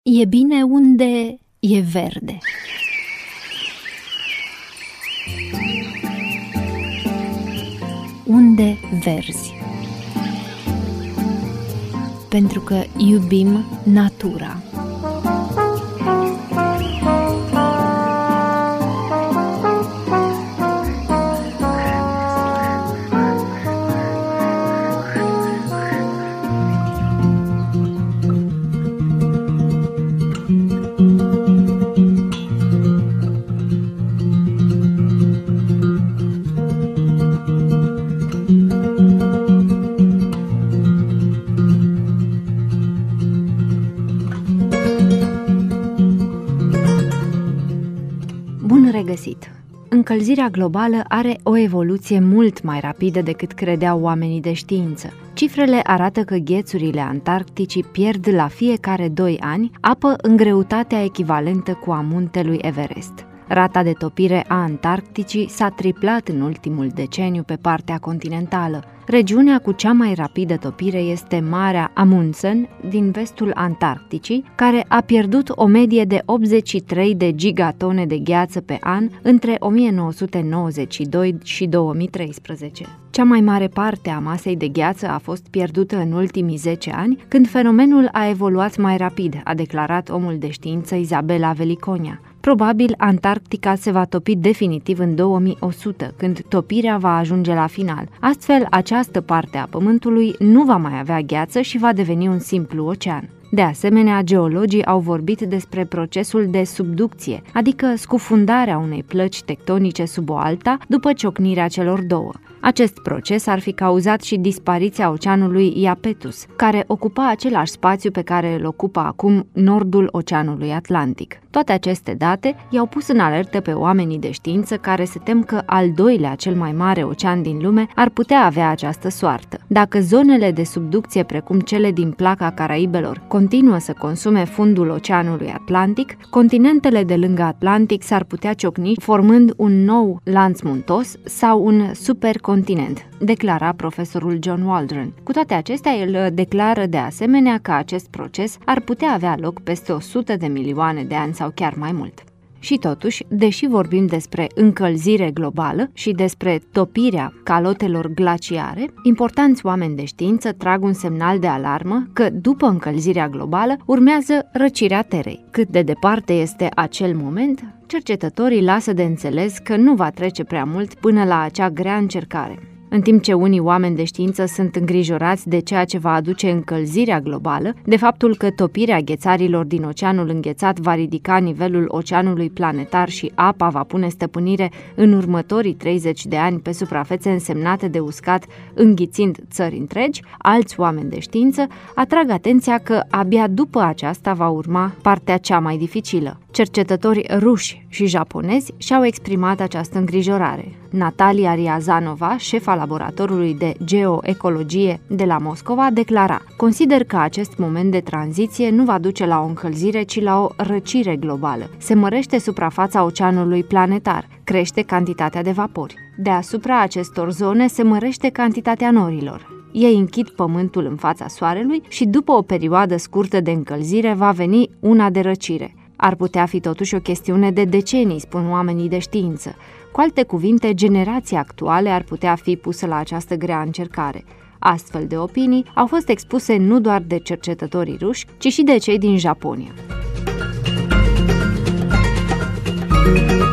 E bine unde e verde. Unde verzi. Pentru că iubim natura. Bun regăsit! Încălzirea globală are o evoluție mult mai rapidă decât credeau oamenii de știință. Cifrele arată că ghețurile antarcticii pierd la fiecare 2 ani apă în greutatea echivalentă cu a muntelui Everest. Rata de topire a Antarcticii s-a triplat în ultimul deceniu pe partea continentală. Regiunea cu cea mai rapidă topire este Marea Amundsen din vestul Antarcticii, care a pierdut o medie de 83 de gigatone de gheață pe an între 1992 și 2013. Cea mai mare parte a masei de gheață a fost pierdută în ultimii 10 ani, când fenomenul a evoluat mai rapid, a declarat omul de știință Isabela Veliconia. Probabil Antarctica se va topi definitiv în 2100, când topirea va ajunge la final. Astfel, această parte a Pământului nu va mai avea gheață și va deveni un simplu ocean. De asemenea, geologii au vorbit despre procesul de subducție, adică scufundarea unei plăci tectonice sub o alta după ciocnirea celor două. Acest proces ar fi cauzat și dispariția oceanului Iapetus, care ocupa același spațiu pe care îl ocupă acum nordul Oceanului Atlantic. Toate aceste date i-au pus în alertă pe oamenii de știință care se tem că al doilea cel mai mare ocean din lume ar putea avea această soartă. Dacă zonele de subducție precum cele din placa Caraibelor continuă să consume fundul Oceanului Atlantic, continentele de lângă Atlantic s-ar putea ciocni formând un nou lanț muntos sau un supercontinent, declara profesorul John Waldron. Cu toate acestea, el declară de asemenea că acest proces ar putea avea loc peste 100 de milioane de ani sau chiar mai mult. Și totuși, deși vorbim despre încălzire globală și despre topirea calotelor glaciare, importanți oameni de știință trag un semnal de alarmă că după încălzirea globală urmează răcirea Terei. Cât de departe este acel moment, cercetătorii lasă de înțeles că nu va trece prea mult până la acea grea încercare. În timp ce unii oameni de știință sunt îngrijorați de ceea ce va aduce încălzirea globală, de faptul că topirea ghețarilor din oceanul înghețat va ridica nivelul oceanului planetar și apa va pune stăpânire în următorii 30 de ani pe suprafețe însemnate de uscat, înghițind țări întregi, alți oameni de știință atrag atenția că abia după aceasta va urma partea cea mai dificilă. Cercetători ruși și japonezi și-au exprimat această îngrijorare. Natalia Riazanova, șefa laboratorului de geoecologie de la Moscova, declara: "Consider că acest moment de tranziție nu va duce la o încălzire, ci la o răcire globală. Se mărește suprafața oceanului planetar, crește cantitatea de vapori. Deasupra acestor zone se mărește cantitatea norilor. Ei închid pământul în fața soarelui și după o perioadă scurtă de încălzire va veni una de răcire. Ar putea fi totuși o chestiune de decenii, spun oamenii de știință. Cu alte cuvinte, generația actuale ar putea fi pusă la această grea încercare." Astfel de opinii au fost expuse nu doar de cercetătorii ruși, ci și de cei din Japonia.